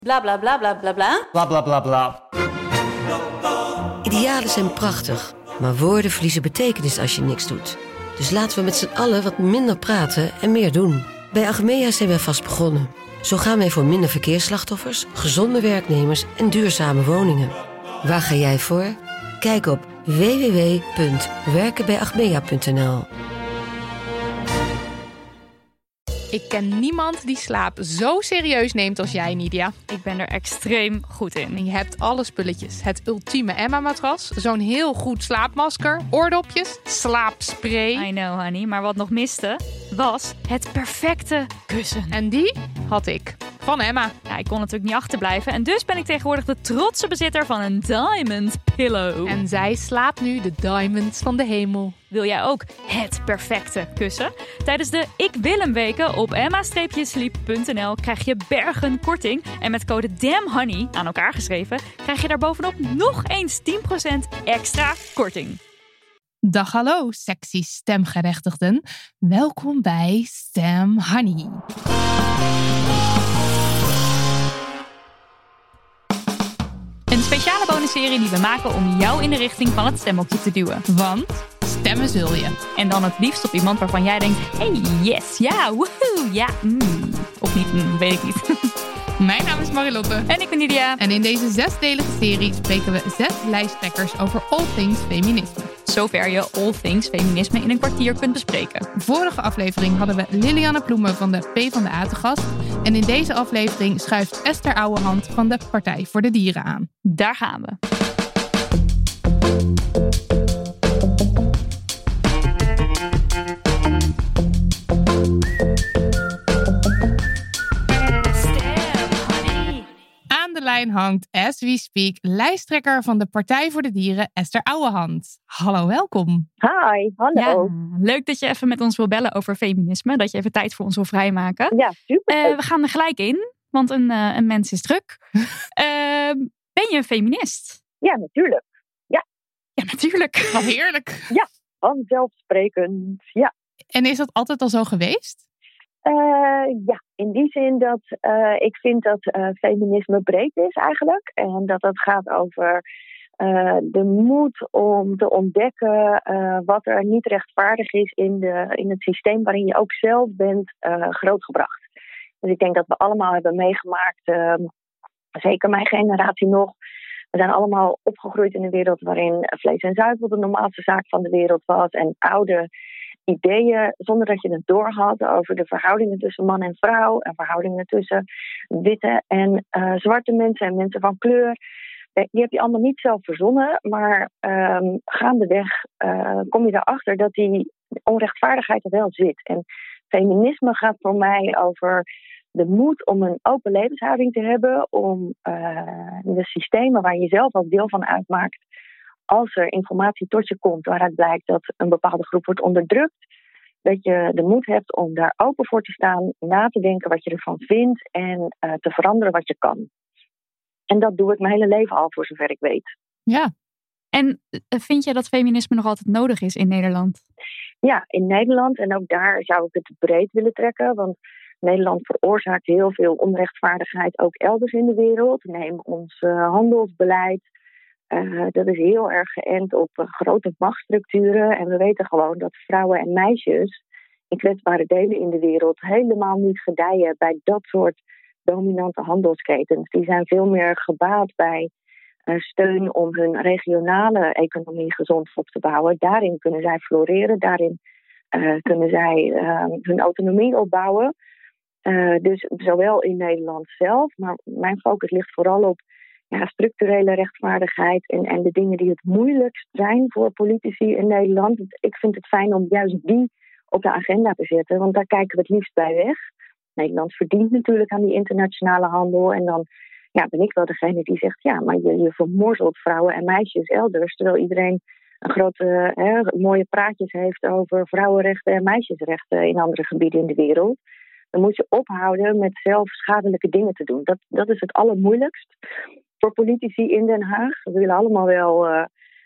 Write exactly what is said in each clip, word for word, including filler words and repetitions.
Bla bla bla bla bla bla. Bla bla bla bla. Idealen zijn prachtig, maar woorden verliezen betekenis als je niks doet. Dus laten we met z'n allen wat minder praten en meer doen. Bij Achmea zijn wij vast begonnen. Zo gaan wij voor minder verkeersslachtoffers, gezonde werknemers en duurzame woningen. Waar ga jij voor? Kijk op w w w punt werken bij achmea punt n l. Ik ken niemand die slaap zo serieus neemt als jij, Nidia. Ik ben er extreem goed in. En je hebt alle spulletjes. Het ultieme Emma-matras, zo'n heel goed slaapmasker, oordopjes, slaapspray. I know, honey. Maar wat nog miste, was het perfecte kussen. En die had ik. Van Emma. Ja, ik kon natuurlijk niet achterblijven. En dus ben ik tegenwoordig de trotse bezitter van een Diamond Pillow. En zij slaapt nu de diamonds van de hemel. Wil jij ook het perfecte kussen? Tijdens de Ik Wil Hem weken op emma sleep punt n l krijg je bergen korting. En met code DAMNHONEY, aan elkaar geschreven, krijg je daar bovenop nog eens tien procent extra korting. Dag hallo, sexy stemgerechtigden. Welkom bij Stem Honey. Een speciale bonusserie die we maken om jou in de richting van het stemhokje te duwen. Want stemmen zul je. En dan het liefst op iemand waarvan jij denkt, hey, yes, ja, woehoe, ja, mm. Of niet, mm, weet ik niet. Mijn naam is Marilotte. En ik ben Nidia. En in deze zesdelige serie spreken we zes lijsttrekkers over all things feminisme. Zover je all things feminisme in een kwartier kunt bespreken. Vorige aflevering hadden we Lilianne Ploemen van de PvdA te gast. En in deze aflevering schuift Esther Ouwehand van de Partij voor de Dieren aan. Daar gaan we. Aan de lijn hangt, as we speak, lijsttrekker van de Partij voor de Dieren, Esther Ouwehand. Hallo, welkom. Hi, hallo. Ja, leuk dat je even met ons wil bellen over feminisme. Dat je even tijd voor ons wil vrijmaken. Ja, super. Uh, we gaan er gelijk in, want een, uh, een mens is druk. uh, ben je een feminist? Ja, natuurlijk. Ja, ja natuurlijk. Wat heerlijk. Ja, vanzelfsprekend. Ja. En is dat altijd al zo geweest? Uh, ja, in die zin dat uh, ik vind dat uh, feminisme breed is eigenlijk. En dat het gaat over uh, de moed om te ontdekken uh, wat er niet rechtvaardig is in, de, in het systeem waarin je ook zelf bent uh, grootgebracht. Dus ik denk dat we allemaal hebben meegemaakt, uh, zeker mijn generatie nog. We zijn allemaal opgegroeid in een wereld waarin vlees en zuivel de normaalste zaak van de wereld was. En oude ideeën, zonder dat je het doorhad, over de verhoudingen tussen man en vrouw. En verhoudingen tussen witte en uh, zwarte mensen en mensen van kleur. Die heb je allemaal niet zelf verzonnen. Maar um, gaandeweg uh, kom je erachter dat die onrechtvaardigheid er wel zit. En feminisme gaat voor mij over de moed om een open levenshouding te hebben. Om uh, de systemen waar je zelf als deel van uitmaakt, als er informatie tot je komt waaruit blijkt dat een bepaalde groep wordt onderdrukt, dat je de moed hebt om daar open voor te staan, na te denken wat je ervan vindt en uh, te veranderen wat je kan. En dat doe ik mijn hele leven al, voor zover ik weet. Ja. En vind je dat feminisme nog altijd nodig is in Nederland? Ja, in Nederland. En ook daar zou ik het breed willen trekken. Want Nederland veroorzaakt heel veel onrechtvaardigheid ook elders in de wereld. Neem ons uh, handelsbeleid. Uh, dat is heel erg geënt op uh, grote machtsstructuren. En we weten gewoon dat vrouwen en meisjes in kwetsbare delen in de wereld helemaal niet gedijen bij dat soort dominante handelsketens. Die zijn veel meer gebaat bij uh, steun om hun regionale economie gezond op te bouwen. Daarin kunnen zij floreren, daarin uh, kunnen zij uh, hun autonomie opbouwen. Uh, dus zowel in Nederland zelf, maar mijn focus ligt vooral op ja, structurele rechtvaardigheid en, en de dingen die het moeilijkst zijn voor politici in Nederland. Ik vind het fijn om juist die op de agenda te zetten, want daar kijken we het liefst bij weg. Nederland verdient natuurlijk aan die internationale handel en dan ja, ben ik wel degene die zegt, ja, maar je, je vermorzelt vrouwen en meisjes elders, terwijl iedereen een grote, hè, mooie praatjes heeft over vrouwenrechten en meisjesrechten in andere gebieden in de wereld. Dan moet je ophouden met zelf schadelijke dingen te doen. Dat, dat is het allermoeilijkst voor politici in Den Haag. We willen allemaal wel uh,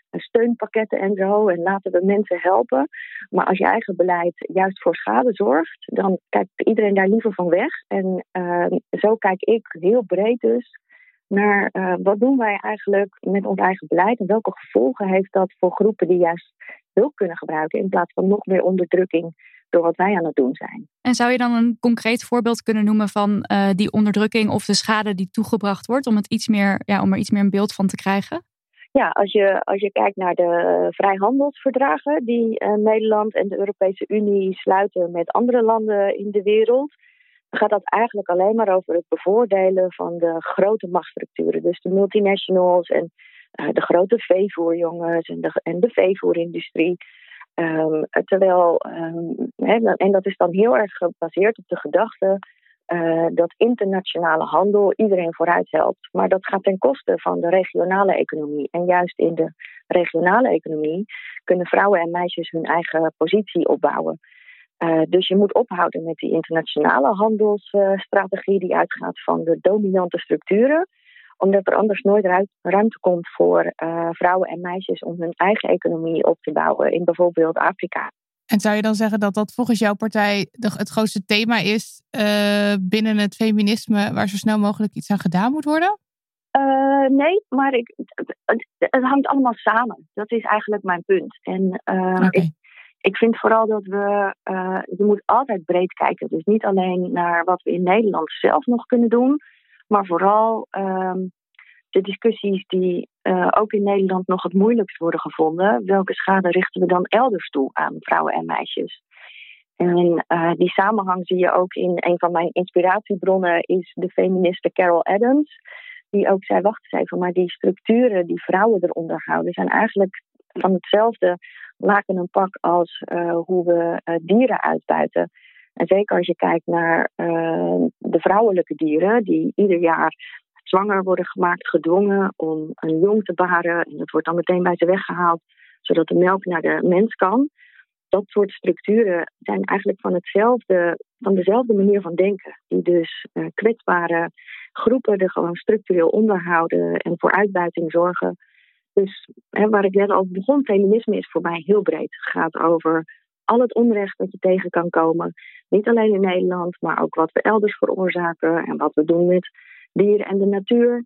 steunpakketten en zo. En laten we mensen helpen. Maar als je eigen beleid juist voor schade zorgt, dan kijkt iedereen daar liever van weg. En uh, zo kijk ik heel breed dus naar uh, wat doen wij eigenlijk met ons eigen beleid en welke gevolgen heeft dat voor groepen die juist hulp kunnen gebruiken in plaats van nog meer onderdrukking door wat wij aan het doen zijn. En zou je dan een concreet voorbeeld kunnen noemen van uh, die onderdrukking of de schade die toegebracht wordt om het iets meer, ja, om er iets meer een beeld van te krijgen? Ja, als je, als je kijkt naar de vrijhandelsverdragen die uh, Nederland en de Europese Unie sluiten met andere landen in de wereld, dan gaat dat eigenlijk alleen maar over het bevoordelen van de grote machtsstructuren. Dus de multinationals en uh, de grote veevoerjongens en de, en de veevoerindustrie. Um, terwijl, um, he, en dat is dan heel erg gebaseerd op de gedachte uh, dat internationale handel iedereen vooruit helpt. Maar dat gaat ten koste van de regionale economie. En juist in de regionale economie kunnen vrouwen en meisjes hun eigen positie opbouwen. Uh, dus je moet ophouden met die internationale handelsstrategie uh, die uitgaat van de dominante structuren. Omdat er anders nooit ru- ruimte komt voor uh, vrouwen en meisjes om hun eigen economie op te bouwen in bijvoorbeeld Afrika. En zou je dan zeggen dat dat volgens jouw partij de, het grootste thema is uh, binnen het feminisme waar zo snel mogelijk iets aan gedaan moet worden? Uh, nee, maar ik, het, het, het hangt allemaal samen. Dat is eigenlijk mijn punt. En uh, okay. ik, ik vind vooral dat we, uh, je moet altijd breed kijken. Dus niet alleen naar wat we in Nederland zelf nog kunnen doen, maar vooral um, de discussies die uh, ook in Nederland nog het moeilijkst worden gevonden. Welke schade richten we dan elders toe aan vrouwen en meisjes? En uh, die samenhang zie je ook in een van mijn inspiratiebronnen is de feministe Carol Adams. Die ook zei, wacht eens even, maar die structuren die vrouwen eronder houden zijn eigenlijk van hetzelfde laken een pak als uh, hoe we uh, dieren uitbuiten. En zeker als je kijkt naar uh, de vrouwelijke dieren die ieder jaar zwanger worden gemaakt, gedwongen om een jong te baren. En dat wordt dan meteen bij ze weggehaald, zodat de melk naar de mens kan. Dat soort structuren zijn eigenlijk van hetzelfde, van dezelfde manier van denken. Die dus uh, kwetsbare groepen er gewoon structureel onderhouden en voor uitbuiting zorgen. Dus hè, waar ik net al begon, feminisme is voor mij heel breed. Het gaat over al het onrecht dat je tegen kan komen. Niet alleen in Nederland, maar ook wat we elders veroorzaken en wat we doen met dieren en de natuur.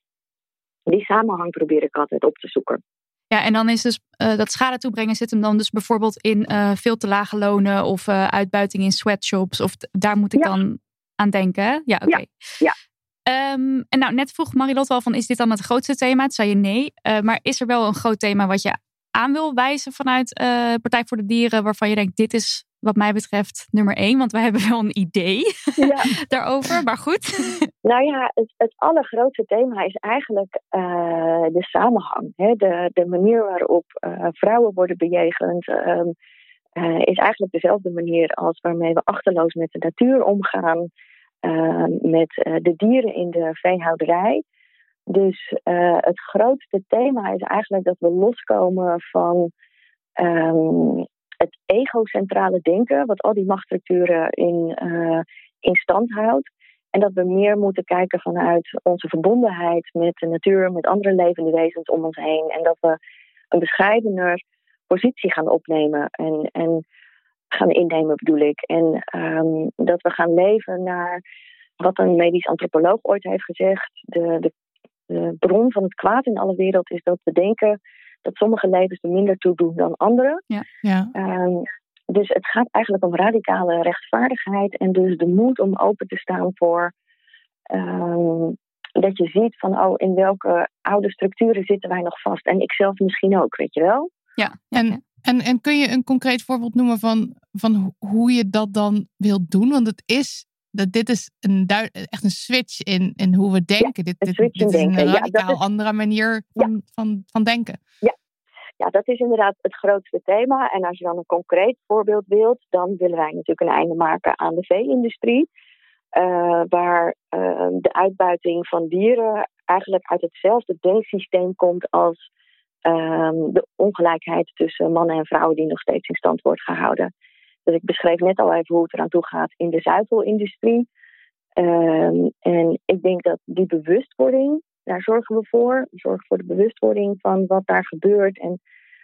Die samenhang probeer ik altijd op te zoeken. Ja, en dan is dus uh, dat schade toebrengen zit hem dan dus bijvoorbeeld in uh, veel te lage lonen of uh, uitbuiting in sweatshops. Of t- daar moet ik ja. dan aan denken, hè? Ja, oké. Okay. Ja. ja. Um, en nou, net vroeg Marilotte al van, is dit dan het grootste thema? Toen zei je nee. Uh, maar is er wel een groot thema wat je aan wil wijzen vanuit uh, Partij voor de Dieren, waarvan je denkt, dit is wat mij betreft nummer één, want wij hebben wel een idee ja. daarover, maar goed. Nou ja, het, het allergrootste thema is eigenlijk uh, de samenhang. Hè? De, de manier waarop uh, vrouwen worden bejegend um, uh, is eigenlijk dezelfde manier als waarmee we achterloos met de natuur omgaan, uh, met uh, de dieren in de veehouderij. Dus uh, het grootste thema is eigenlijk dat we loskomen van um, het egocentrale denken, wat al die machtsstructuren in, uh, in stand houdt. En dat we meer moeten kijken vanuit onze verbondenheid met de natuur, met andere levende wezens om ons heen. En dat we een bescheidener positie gaan opnemen en, en gaan innemen, bedoel ik. En um, dat we gaan leven naar wat een medisch antropoloog ooit heeft gezegd. De, de, de bron van het kwaad in alle wereld is dat we denken dat sommige levens er minder toe doen dan andere. Ja. Ja. Um, dus het gaat eigenlijk om radicale rechtvaardigheid en dus de moed om open te staan voor um, dat je ziet van oh, in welke oude structuren zitten wij nog vast. En ik zelf misschien ook, weet je wel? Ja. En, en, en kun je een concreet voorbeeld noemen van, van hoe je dat dan wilt doen? Want het is, dat dit is een duid, echt een switch in, in hoe we denken. Ja, dit, dit, dit is denken. een radicaal ja, is, andere manier van, ja. van, van denken. Ja. Ja, dat is inderdaad het grootste thema. En als je dan een concreet voorbeeld wilt, dan willen wij natuurlijk een einde maken aan de vee-industrie. Uh, waar uh, de uitbuiting van dieren eigenlijk uit hetzelfde denksysteem komt als uh, de ongelijkheid tussen mannen en vrouwen die nog steeds in stand wordt gehouden. Dus ik beschreef net al even hoe het eraan toe gaat in de zuivelindustrie. Uh, en ik denk dat die bewustwording Daar zorgen we voor. We zorgen voor de bewustwording van wat daar gebeurt. En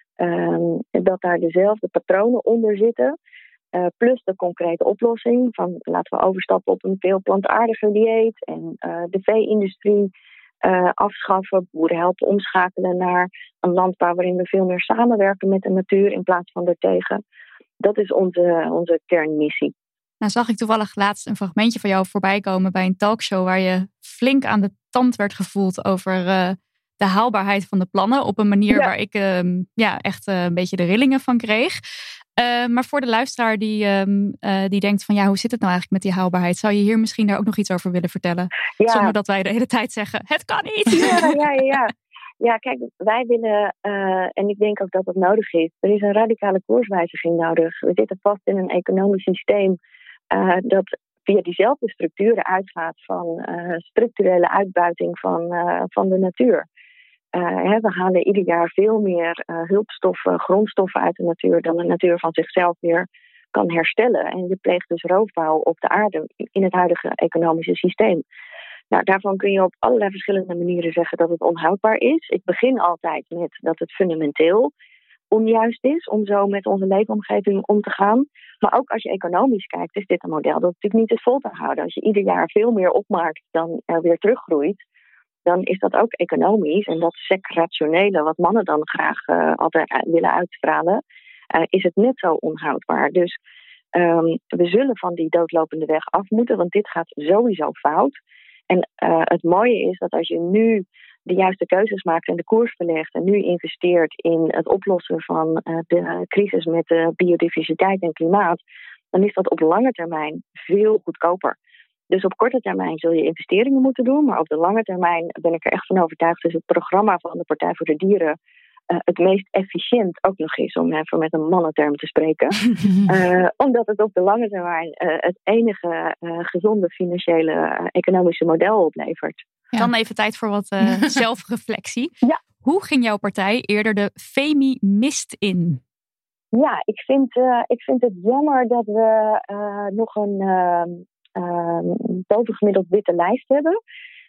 um, dat daar dezelfde patronen onder zitten. Uh, plus de concrete oplossing van laten we overstappen op een veel plantaardiger dieet. En uh, de vee-industrie uh, afschaffen. Boeren helpen omschakelen naar een landbouw waarin we veel meer samenwerken met de natuur in plaats van ertegen. Dat is onze, onze kernmissie. Nou zag ik toevallig laatst een fragmentje van jou voorbij komen bij een talkshow waar je flink aan de tand werd gevoeld over uh, de haalbaarheid van de plannen. Op een manier ja. waar ik uh, ja, echt uh, een beetje de rillingen van kreeg. Uh, maar voor de luisteraar die, um, uh, die denkt van ja, hoe zit het nou eigenlijk met die haalbaarheid? Zou je hier misschien daar ook nog iets over willen vertellen? Ja. Zonder dat wij de hele tijd zeggen, het kan niet! Ja, ja, ja. ja. Ja, kijk, wij willen, uh, en ik denk ook dat het nodig is, er is een radicale koerswijziging nodig. We zitten vast in een economisch systeem uh, dat via diezelfde structuren uitgaat van uh, structurele uitbuiting van, uh, van de natuur. Uh, hè, we halen ieder jaar veel meer uh, hulpstoffen, grondstoffen uit de natuur dan de natuur van zichzelf weer kan herstellen. En je pleegt dus roofbouw op de aarde in het huidige economische systeem. Nou, daarvan kun je op allerlei verschillende manieren zeggen dat het onhoudbaar is. Ik begin altijd met dat het fundamenteel onjuist is om zo met onze leefomgeving om te gaan. Maar ook als je economisch kijkt, is dit een model dat natuurlijk niet is vol te houden. Als je ieder jaar veel meer opmaakt dan er weer teruggroeit, dan is dat ook economisch. En dat sec-rationele, wat mannen dan graag uh, altijd willen uitstralen, uh, is het net zo onhoudbaar. Dus um, we zullen van die doodlopende weg af moeten, want dit gaat sowieso fout. En uh, het mooie is dat als je nu de juiste keuzes maakt en de koers verlegt en nu investeert in het oplossen van uh, de crisis met de biodiversiteit en klimaat, dan is dat op lange termijn veel goedkoper. Dus op korte termijn zul je investeringen moeten doen, maar op de lange termijn ben ik er echt van overtuigd dat het programma van de Partij voor de Dieren uh, het meest efficiënt ook nog is, om even met een mannenterm te spreken. uh, omdat het op de lange termijn uh, het enige uh, gezonde financiële uh, economische model oplevert. Ja. Dan even tijd voor wat uh, zelfreflectie. Ja. Hoe ging jouw partij eerder de Femi-mist in? Ja, ik vind, uh, ik vind het jammer dat we uh, nog een uh, uh, bovengemiddeld witte lijst hebben.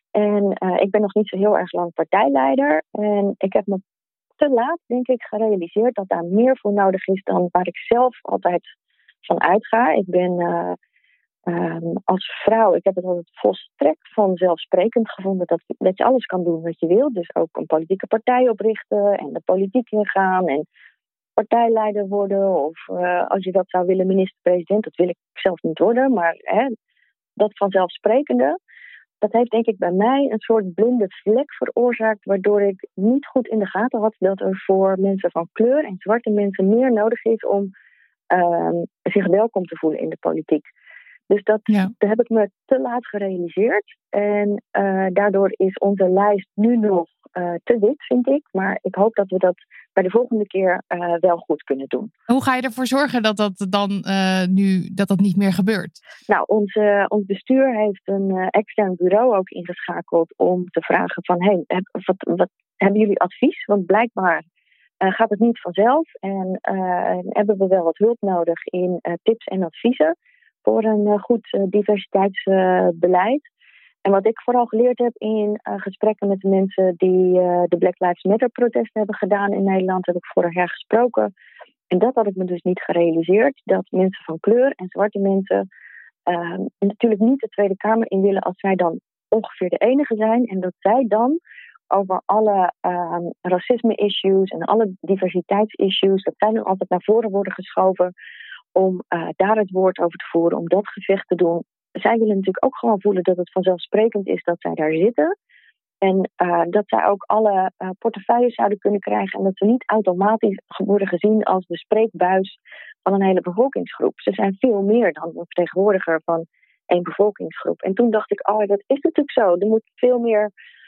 En uh, ik ben nog niet zo heel erg lang partijleider. En ik heb me te laat, denk ik, gerealiseerd dat daar meer voor nodig is dan waar ik zelf altijd van uitga. Ik ben uh, um, als vrouw, ik heb het altijd volstrekt vanzelfsprekend gevonden dat, dat je alles kan doen wat je wil. Dus ook een politieke partij oprichten en de politiek ingaan en partijleider worden. Of uh, als je dat zou willen, minister-president, dat wil ik zelf niet worden. Maar hè, dat vanzelfsprekende, dat heeft denk ik bij mij een soort blinde vlek veroorzaakt, waardoor ik niet goed in de gaten had dat er voor mensen van kleur en zwarte mensen meer nodig is om uh, zich welkom te voelen in de politiek. Dus dat, ja. dat heb ik me te laat gerealiseerd. En uh, daardoor is onze lijst nu nog uh, te wit, vind ik. Maar ik hoop dat we dat bij de volgende keer uh, wel goed kunnen doen. Hoe ga je ervoor zorgen dat dat dan uh, nu dat dat niet meer gebeurt? Nou, ons, uh, ons bestuur heeft een uh, extern bureau ook ingeschakeld om te vragen van, hey, heb, wat, wat hebben jullie advies? Want blijkbaar uh, gaat het niet vanzelf. En uh, hebben we wel wat hulp nodig in uh, tips en adviezen voor een uh, goed uh, diversiteitsbeleid. Uh, en wat ik vooral geleerd heb in uh, gesprekken met de mensen die uh, de Black Lives Matter protesten hebben gedaan in Nederland, heb ik vorig jaar gesproken. En dat had ik me dus niet gerealiseerd, dat mensen van kleur en zwarte mensen uh, natuurlijk niet de Tweede Kamer in willen als zij dan ongeveer de enige zijn. En dat zij dan over alle uh, racisme-issues en alle diversiteitsissues, dat zij dan altijd naar voren worden geschoven om uh, daar het woord over te voeren, om dat gevecht te doen. Zij willen natuurlijk ook gewoon voelen dat het vanzelfsprekend is dat zij daar zitten. En uh, dat zij ook alle uh, portefeuilles zouden kunnen krijgen. En dat ze niet automatisch worden gezien als de spreekbuis van een hele bevolkingsgroep. Ze zijn veel meer dan een vertegenwoordiger van één bevolkingsgroep. En toen dacht ik, oh, dat is natuurlijk zo. Er moet veel meer,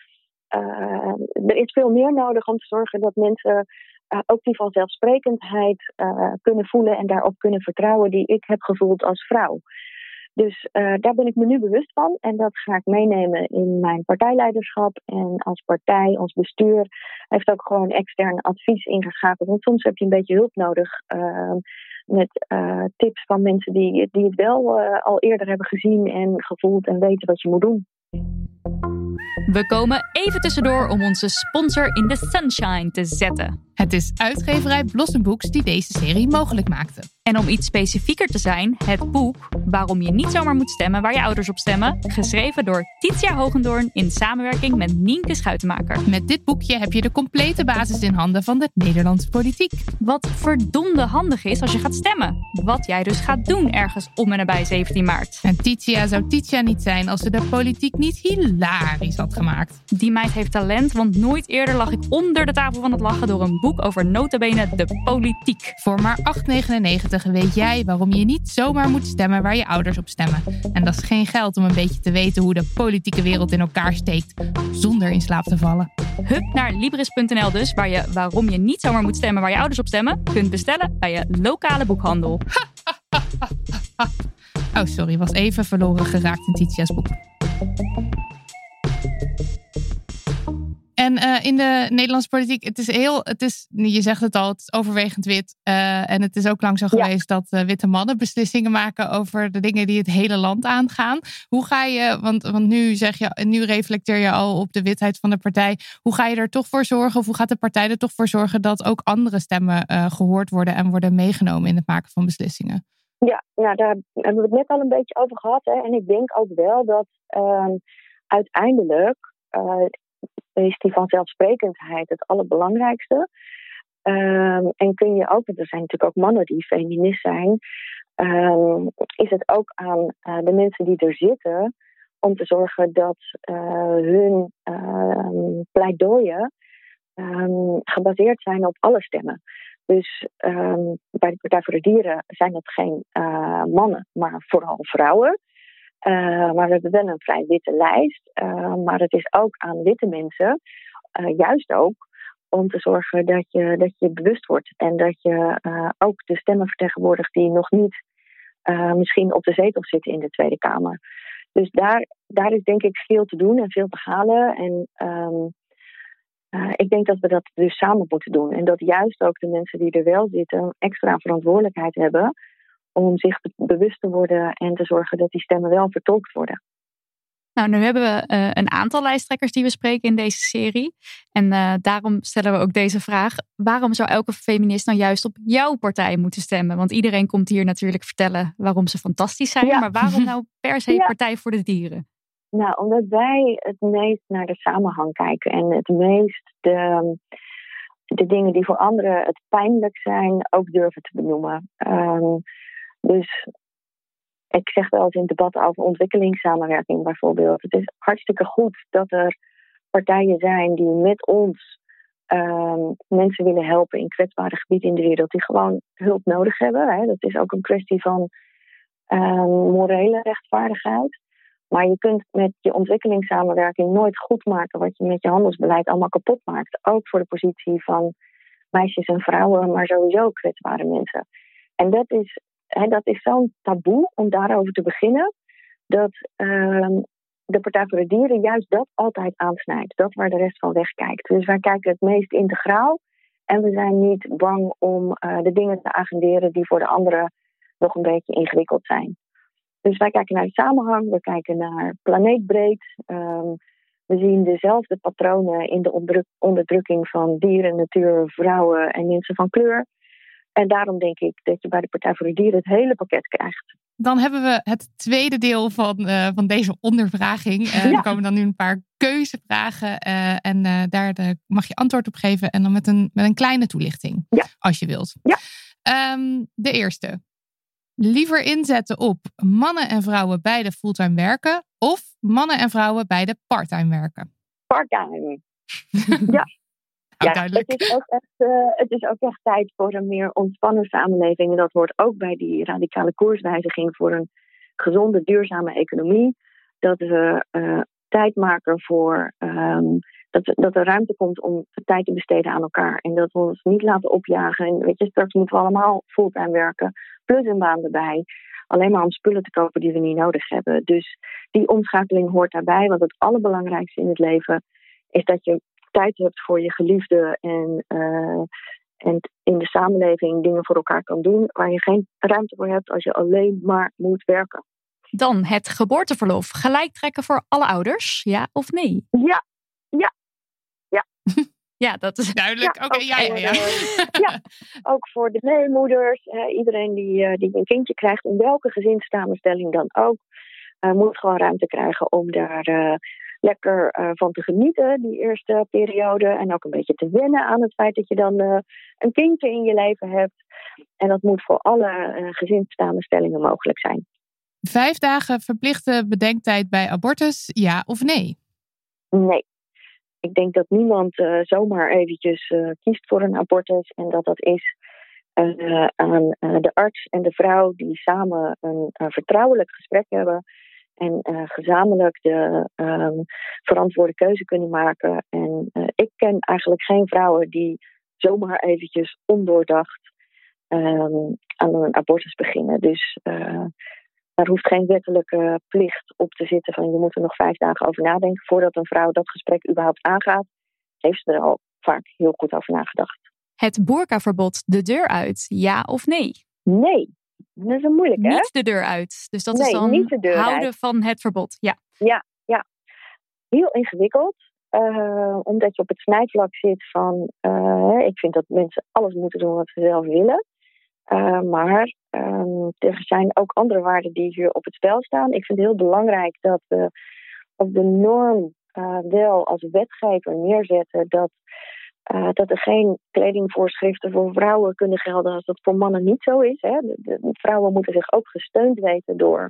uh, er is veel meer nodig om te zorgen dat mensen Uh, ook die vanzelfsprekendheid uh, kunnen voelen en daarop kunnen vertrouwen die ik heb gevoeld als vrouw. Dus uh, daar ben ik me nu bewust van en dat ga ik meenemen in mijn partijleiderschap. En als partij, ons bestuur, heeft ook gewoon extern advies ingeschakeld. Want soms heb je een beetje hulp nodig uh, met uh, tips van mensen die, die het wel uh, al eerder hebben gezien en gevoeld en weten wat je moet doen. We komen even tussendoor om onze sponsor in the sunshine te zetten. Het is uitgeverij Blossom Books die deze serie mogelijk maakte. En om iets specifieker te zijn, het boek Waarom je niet zomaar moet stemmen waar je ouders op stemmen, geschreven door Titia Hogendoorn in samenwerking met Nienke Schuitenmaker. Met dit boekje heb je de complete basis in handen van de Nederlandse politiek. Wat verdomde handig is als je gaat stemmen. Wat jij dus gaat doen ergens om en nabij zeventien maart. En Titia zou Titia niet zijn als ze de politiek niet hilarisch had gemaakt. Die meid heeft talent, want nooit eerder lag ik onder de tafel van het lachen door een boek over nota bene de politiek. Voor maar acht negenennegentig weet jij waarom je niet zomaar moet stemmen waar je ouders op stemmen. En dat is geen geld om een beetje te weten hoe de politieke wereld in elkaar steekt, zonder in slaap te vallen. Hup naar Libris punt n l dus, waar je waarom je niet zomaar moet stemmen waar je ouders op stemmen, kunt bestellen bij je lokale boekhandel. Oh, sorry, was even verloren geraakt in Titia's boek. En uh, in de Nederlandse politiek, het is heel, het is, je zegt het al, het is overwegend wit. Uh, en het is ook lang zo Ja. geweest dat uh, witte mannen beslissingen maken over de dingen die het hele land aangaan. Hoe ga je, want, want nu zeg je, nu reflecteer je al op de witheid van de partij. Hoe ga je er toch voor zorgen, of hoe gaat de partij er toch voor zorgen dat ook andere stemmen uh, gehoord worden en worden meegenomen in het maken van beslissingen? Ja, nou, daar hebben we het net al een beetje over gehad. Hè. En ik denk ook wel dat uh, uiteindelijk uh, is die vanzelfsprekendheid het allerbelangrijkste. Um, en kun je ook, want er zijn natuurlijk ook mannen die feminist zijn, um, is het ook aan uh, de mensen die er zitten om te zorgen dat uh, hun uh, pleidooien um, gebaseerd zijn op alle stemmen. Dus um, bij de Partij voor de Dieren zijn het geen uh, mannen, maar vooral vrouwen. Uh, maar we hebben wel een vrij witte lijst. Uh, maar het is ook aan witte mensen, uh, juist ook, om te zorgen dat je, dat je bewust wordt. En dat je uh, ook de stemmen vertegenwoordigt die nog niet uh, misschien op de zetel zitten in de Tweede Kamer. Dus daar, daar is denk ik veel te doen en veel te halen. En um, uh, ik denk dat we dat dus samen moeten doen. En dat juist ook de mensen die er wel zitten extra verantwoordelijkheid hebben om zich bewust te worden en te zorgen dat die stemmen wel vertolkt worden. Nou, nu hebben we uh, een aantal lijsttrekkers die we spreken in deze serie. En uh, daarom stellen we ook deze vraag. Waarom zou elke feminist nou juist op jouw partij moeten stemmen? Want iedereen komt hier natuurlijk vertellen waarom ze fantastisch zijn. Ja. Maar waarom nou per se ja. Partij voor de Dieren? Nou, omdat wij het meest naar de samenhang kijken. En het meest de, de dingen die voor anderen het pijnlijk zijn ook durven te benoemen. Um, Dus ik zeg wel eens in debatten over ontwikkelingssamenwerking bijvoorbeeld. Het is hartstikke goed dat er partijen zijn die met ons um, mensen willen helpen in kwetsbare gebieden in de wereld die gewoon hulp nodig hebben. Hè. Dat is ook een kwestie van um, morele rechtvaardigheid. Maar je kunt met je ontwikkelingssamenwerking nooit goed maken wat je met je handelsbeleid allemaal kapot maakt. Ook voor de positie van meisjes en vrouwen, maar sowieso kwetsbare mensen. En dat is He, dat is zo'n taboe om daarover te beginnen, dat uh, de Partij voor de Dieren juist dat altijd aansnijdt. Dat waar de rest van wegkijkt. Dus wij kijken het meest integraal en we zijn niet bang om uh, de dingen te agenderen die voor de anderen nog een beetje ingewikkeld zijn. Dus wij kijken naar de samenhang, we kijken naar planeetbreed. Um, we zien dezelfde patronen in de onderdruk- onderdrukking van dieren, natuur, vrouwen en mensen van kleur. En daarom denk ik dat je bij de Partij voor de Dieren het hele pakket krijgt. Dan hebben we het tweede deel van, uh, van deze ondervraging. Uh, ja. Er komen dan nu een paar keuzevragen. Uh, en uh, daar de, mag je antwoord op geven. En dan met een, met een kleine toelichting. Ja. Als je wilt. Ja. Um, de eerste. Liever inzetten op mannen en vrouwen beide fulltime werken. Of mannen en vrouwen beide parttime werken. Parttime. Ja. Ja, het is, ook echt, uh, het is ook echt tijd voor een meer ontspannen samenleving. En dat hoort ook bij die radicale koerswijziging voor een gezonde, duurzame economie. Dat we uh, tijd maken voor um, dat, dat er ruimte komt om tijd te besteden aan elkaar. En dat we ons niet laten opjagen. En weet je, straks moeten we allemaal fulltime werken, plus een baan erbij. Alleen maar om spullen te kopen die we niet nodig hebben. Dus die omschakeling hoort daarbij. Want het allerbelangrijkste in het leven is dat je tijd hebt voor je geliefde en, uh, en in de samenleving dingen voor elkaar kan doen waar je geen ruimte voor hebt als je alleen maar moet werken. Dan het geboorteverlof. Gelijk trekken voor alle ouders, ja of nee? Ja, ja, ja. Ja, dat is duidelijk. Ja, Oké, ook ja, ja, ja. voor, uh, ja, ook voor de meemoeders. Uh, iedereen die, uh, die een kindje krijgt, in welke gezinssamenstelling dan ook, uh, moet gewoon ruimte krijgen om daar uh, lekker uh, van te genieten, die eerste periode. En ook een beetje te wennen aan het feit dat je dan uh, een kindje in je leven hebt. En dat moet voor alle uh, gezinssamenstellingen mogelijk zijn. Vijf dagen verplichte bedenktijd bij abortus, ja of nee? Nee. Ik denk dat niemand uh, zomaar eventjes uh, kiest voor een abortus. En dat dat is uh, aan uh, de arts en de vrouw die samen een uh, vertrouwelijk gesprek hebben. En uh, gezamenlijk de um, verantwoorde keuze kunnen maken. En uh, ik ken eigenlijk geen vrouwen die zomaar eventjes ondoordacht um, aan een abortus beginnen. Dus uh, er hoeft geen wettelijke plicht op te zitten van je moet er nog vijf dagen over nadenken. Voordat een vrouw dat gesprek überhaupt aangaat, heeft ze er al vaak heel goed over nagedacht. Het boerkaverbod de deur uit, ja of nee? Nee, dat is een moeilijk, hè? Niet de deur uit. Dus dat nee, is dan niet de deur houden uit. van het verbod. Ja, ja, ja. Heel ingewikkeld. Uh, omdat je op het snijvlak zit van uh, ik vind dat mensen alles moeten doen wat ze zelf willen. Uh, maar um, er zijn ook andere waarden die hier op het spel staan. Ik vind het heel belangrijk dat we op de norm uh, wel als wetgever neerzetten dat, uh, dat er geen kledingvoorschriften voor vrouwen kunnen gelden als dat voor mannen niet zo is. Hè. De, de vrouwen moeten zich ook gesteund weten door,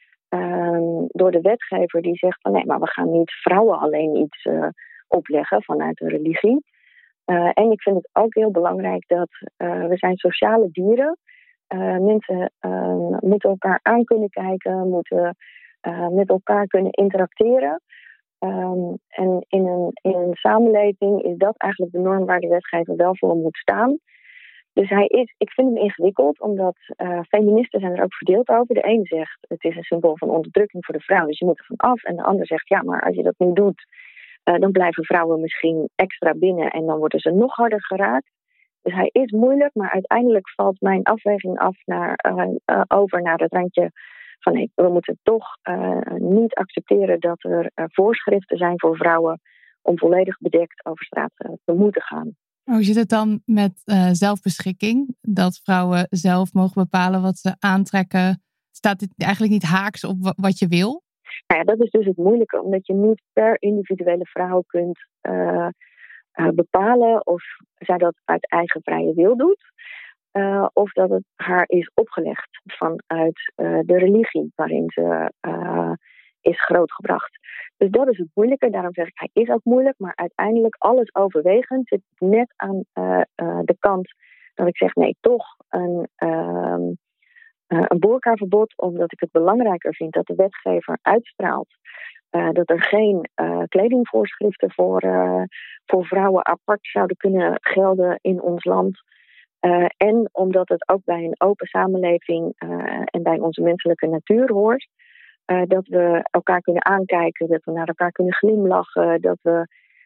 uh, door de wetgever die zegt van nee, maar we gaan niet vrouwen alleen iets uh, opleggen vanuit de religie. Uh, en ik vind het ook heel belangrijk dat uh, we zijn sociale dieren. Uh, mensen uh, moeten elkaar aan kunnen kijken, moeten uh, met elkaar kunnen interacteren. Um, en in een, in een samenleving is dat eigenlijk de norm waar de wetgever wel voor moet staan. Dus hij is, ik vind hem ingewikkeld, omdat uh, feministen zijn er ook verdeeld over. De een zegt het is een symbool van onderdrukking voor de vrouw, dus je moet er van af. En de ander zegt ja, maar als je dat niet doet, Uh, dan blijven vrouwen misschien extra binnen en dan worden ze nog harder geraakt. Dus hij is moeilijk, maar uiteindelijk valt mijn afweging af naar, uh, uh, over naar het randje van nee, we moeten toch uh, niet accepteren dat er uh, voorschriften zijn voor vrouwen om volledig bedekt over straat uh, te moeten gaan. Hoe zit het dan met uh, zelfbeschikking? Dat vrouwen zelf mogen bepalen wat ze aantrekken. Staat dit eigenlijk niet haaks op w- wat je wil? Nou ja, dat is dus het moeilijke, omdat je niet per individuele vrouw kunt uh, uh, bepalen of zij dat uit eigen vrije wil doet, uh, of dat het haar is opgelegd vanuit uh, de religie waarin ze uh, is grootgebracht. Dus dat is het moeilijke, daarom zeg ik hij is ook moeilijk, maar uiteindelijk alles overwegend zit net aan uh, uh, de kant dat ik zeg nee, toch een... Uh, Uh, een boerkaverbod, omdat ik het belangrijker vind dat de wetgever uitstraalt uh, dat er geen uh, kledingvoorschriften voor, uh, voor vrouwen apart zouden kunnen gelden in ons land. Uh, en omdat het ook bij een open samenleving uh, en bij onze menselijke natuur hoort. Uh, dat we elkaar kunnen aankijken, dat we naar elkaar kunnen glimlachen, dat we,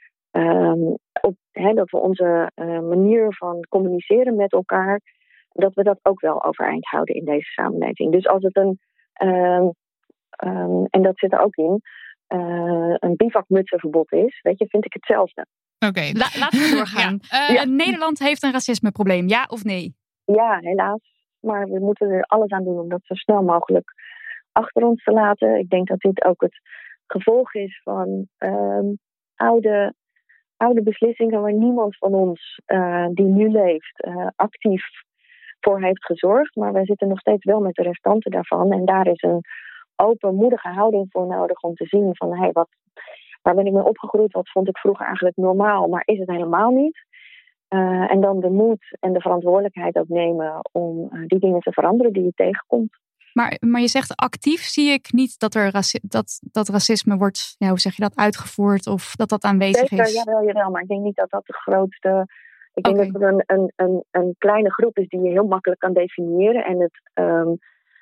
um, op, hè, dat we onze uh, manier van communiceren met elkaar, dat we dat ook wel overeind houden in deze samenleving. Dus als het een, um, um, en dat zit er ook in, uh, een bivakmutsenverbod is, weet je, vind ik hetzelfde. Oké. Okay. La- laten we doorgaan. ja. Uh, ja. Nederland heeft een racismeprobleem, ja of nee? Ja, helaas. Maar we moeten er alles aan doen om dat zo snel mogelijk achter ons te laten. Ik denk dat dit ook het gevolg is van um, oude, oude beslissingen waar niemand van ons uh, die nu leeft uh, actief voor heeft gezorgd. Maar wij zitten nog steeds wel met de restanten daarvan. En daar is een open, moedige houding voor nodig om te zien van hey, wat, waar ben ik mee opgegroeid? Wat vond ik vroeger eigenlijk normaal, maar is het helemaal niet? Uh, en dan de moed en de verantwoordelijkheid ook nemen om uh, die dingen te veranderen die je tegenkomt. Maar, maar je zegt actief zie ik niet dat er raci- dat, dat racisme wordt, ja, hoe zeg je dat, uitgevoerd of dat dat aanwezig Zeker, is? Jawel, jawel, maar ik denk niet dat dat de grootste... Ik denk okay. dat het een, een, een, een kleine groep is die je heel makkelijk kan definiëren. En het, um,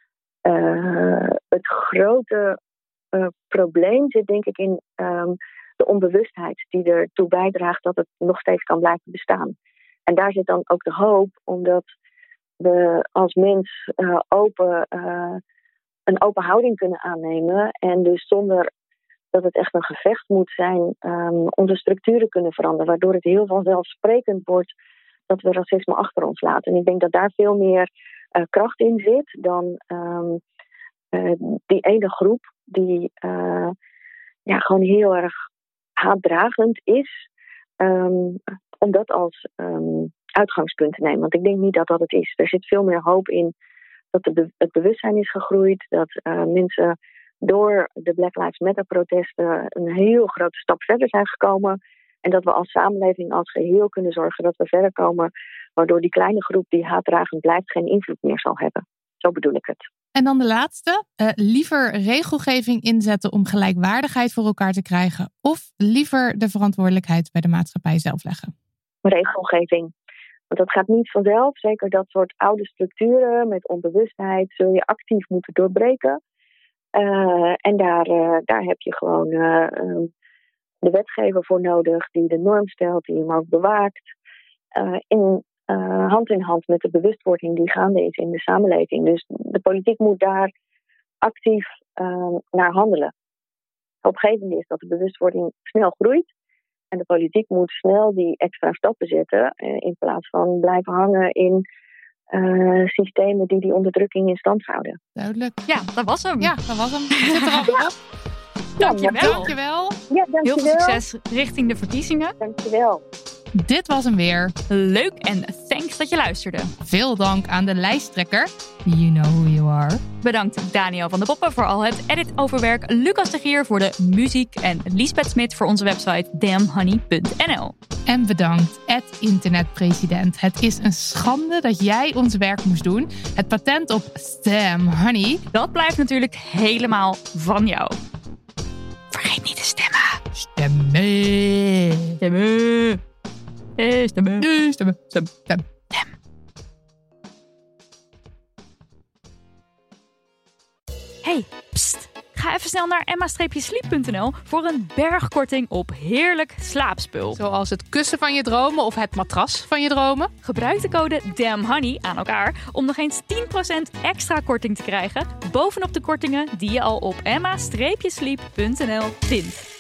uh, het grote uh, probleem zit denk ik in um, de onbewustheid die ertoe bijdraagt dat het nog steeds kan blijven bestaan. En daar zit dan ook de hoop, omdat we als mens uh, open uh, een open houding kunnen aannemen. En dus zonder dat het echt een gevecht moet zijn, um, onze structuren kunnen veranderen. Waardoor het heel vanzelfsprekend wordt dat we racisme achter ons laten. En ik denk dat daar veel meer uh, kracht in zit dan um, uh, die ene groep die uh, ja, gewoon heel erg haatdragend is. Um, om dat als um, uitgangspunt te nemen. Want ik denk niet dat dat het is. Er zit veel meer hoop in dat de be- het bewustzijn is gegroeid. Dat uh, mensen door de Black Lives Matter protesten een heel grote stap verder zijn gekomen. En dat we als samenleving als geheel kunnen zorgen dat we verder komen. Waardoor die kleine groep die haatdragend blijft geen invloed meer zal hebben. Zo bedoel ik het. En dan de laatste. Uh, liever regelgeving inzetten om gelijkwaardigheid voor elkaar te krijgen. Of liever de verantwoordelijkheid bij de maatschappij zelf leggen? Regelgeving. Want dat gaat niet vanzelf. Zeker dat soort oude structuren met onbewustheid zul je actief moeten doorbreken. Uh, en daar, uh, daar heb je gewoon uh, um, de wetgever voor nodig die de norm stelt, die hem ook bewaakt. Uh, in uh, hand in hand met de bewustwording die gaande is in de samenleving. Dus de politiek moet daar actief uh, naar handelen. Opgevend is dat de bewustwording snel groeit. En de politiek moet snel die extra stappen zetten. Uh, in plaats van blijven hangen in uh, systemen die die onderdrukking in stand houden. Duidelijk. Ja, dat was hem. Ja, dat was hem. Zit er al ja. op. Dankjewel. Dankjewel. Ja, dankjewel. Heel veel succes richting de verkiezingen. Dankjewel. Dit was hem weer. Leuk en thanks dat je luisterde. Veel dank aan de lijsttrekker. You know who you are. Bedankt Daniel van de Poppen voor al het editoverwerk, Lucas de Gier voor de muziek en Liesbeth Smit voor onze website damn honey punt n l. En bedankt, Ed Internetpresident. Het is een schande dat jij ons werk moest doen. Het patent op Stem Honey, dat blijft natuurlijk helemaal van jou. Vergeet niet te stemmen. Stemmen. Stemmen. Eh, stemmen. Nee, stemmen. Stem. Stem. Stem. Hey, pst. Ga even snel naar emma sleep punt n l voor een bergkorting op heerlijk slaapspul. Zoals het kussen van je dromen of het matras van je dromen. Gebruik de code DAMNHONEY aan elkaar om nog eens tien procent extra korting te krijgen bovenop de kortingen die je al op emma sleep punt n l vindt.